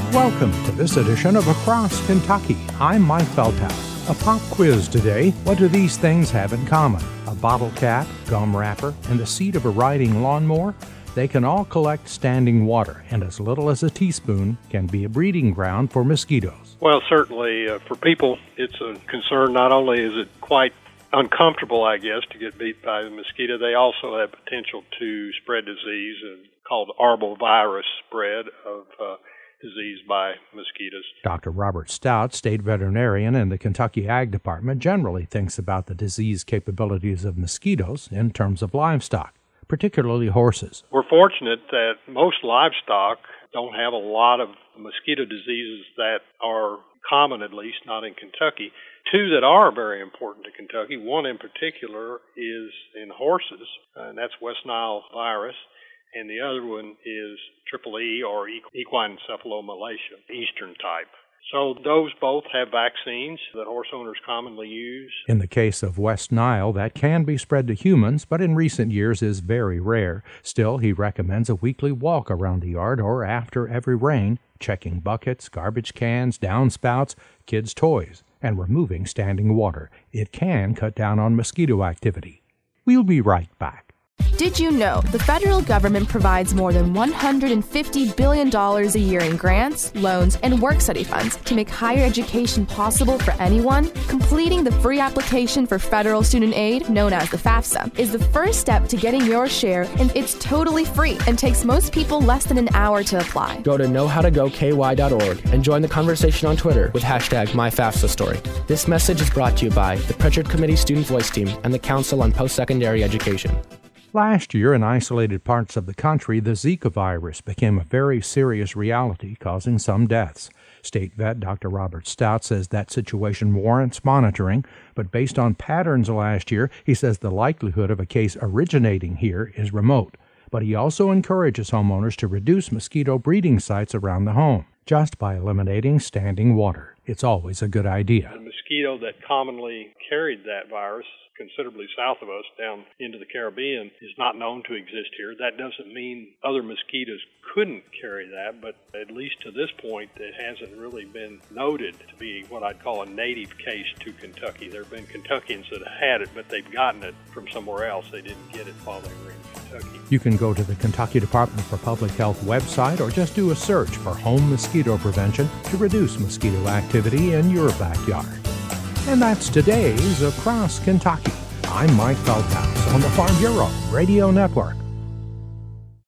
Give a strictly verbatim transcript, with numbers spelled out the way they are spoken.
Welcome to this edition of Across Kentucky. I'm Mike Feldhaus. A pop quiz today. What do these things have in common? A bottle cap, gum wrapper, and the seat of a riding lawnmower? They can all collect standing water, and as little as a teaspoon can be a breeding ground for mosquitoes. Well, certainly uh, for people, it's a concern. Not only is it quite uncomfortable, I guess, to get beat by the mosquito, they also have potential to spread disease uh, called arbovirus spread of uh, disease by mosquitoes. Doctor Robert Stout, state veterinarian in the Kentucky Ag Department, generally thinks about the disease capabilities of mosquitoes in terms of livestock, particularly horses. We're fortunate that most livestock don't have a lot of mosquito diseases that are common, at least not in Kentucky. Two that are very important to Kentucky, one in particular is in horses, and that's West Nile virus. And the other one is triple E, or equine encephalomalacia, eastern type. So those both have vaccines that horse owners commonly use. In the case of West Nile, that can be spread to humans, but in recent years is very rare. Still, he recommends a weekly walk around the yard or after every rain, checking buckets, garbage cans, downspouts, kids' toys, and removing standing water. It can cut down on mosquito activity. We'll be right back. Did you know the federal government provides more than one hundred fifty billion dollars a year in grants, loans, and work-study funds to make higher education possible for anyone? Completing the free application for federal student aid, known as the FAFSA, is the first step to getting your share, and it's totally free and takes most people less than an hour to apply. Go to know how to go K Y dot org and join the conversation on Twitter with hashtag MyFAFSAStory. This message is brought to you by the Pritchard Committee Student Voice Team and the Council on Post-Secondary Education. Last year, in isolated parts of the country, the Zika virus became a very serious reality, causing some deaths. State vet Doctor Robert Stout says that situation warrants monitoring, but based on patterns last year, he says the likelihood of a case originating here is remote. But he also encourages homeowners to reduce mosquito breeding sites around the home, just by eliminating standing water. It's always a good idea. The mosquito that commonly carried that virus considerably south of us down into the Caribbean is not known to exist here. That doesn't mean other mosquitoes couldn't carry that, but at least to this point, it hasn't really been noted to be what I'd call a native case to Kentucky. There have been Kentuckians that have had it, but they've gotten it from somewhere else. They didn't get it while they were in Kentucky. You can go to the Kentucky Department for Public Health website or just do a search for home mosquito prevention to reduce mosquito activity in your backyard. And that's today's Across Kentucky. I'm Mike Feldhaus on the Farm Bureau Radio Network.